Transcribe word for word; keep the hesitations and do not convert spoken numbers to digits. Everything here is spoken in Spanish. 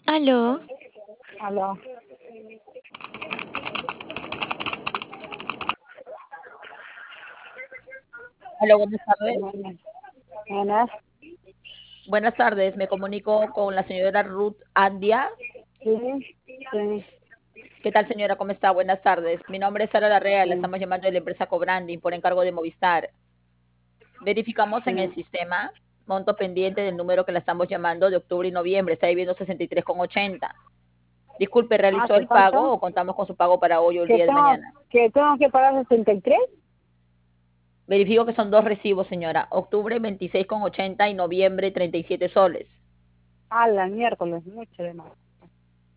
Aló, Aló. Hola, buenas tardes. Buenas. Buenas. Buenas tardes, me comunico con la señora Ruth Andia. Sí, sí, ¿Qué tal, señora? ¿Cómo está? Buenas tardes. Mi nombre es Sara Larrea, la sí, estamos llamando de la empresa Cobranding por encargo de Movistar. Verificamos en el sí. sistema monto pendiente del número que la estamos llamando de octubre y noviembre. Está viviendo sesenta y tres con ochenta. Disculpe, Ah, ¿realizó ¿qué el pago falta? o contamos con su pago para hoy o el ¿Que día de tengo mañana? que, tengo que pagar sesenta y tres? Verifico que son dos recibos, señora. Octubre veintiséis con ochenta y noviembre treinta y siete soles. Ah, la miércoles, mucho de más.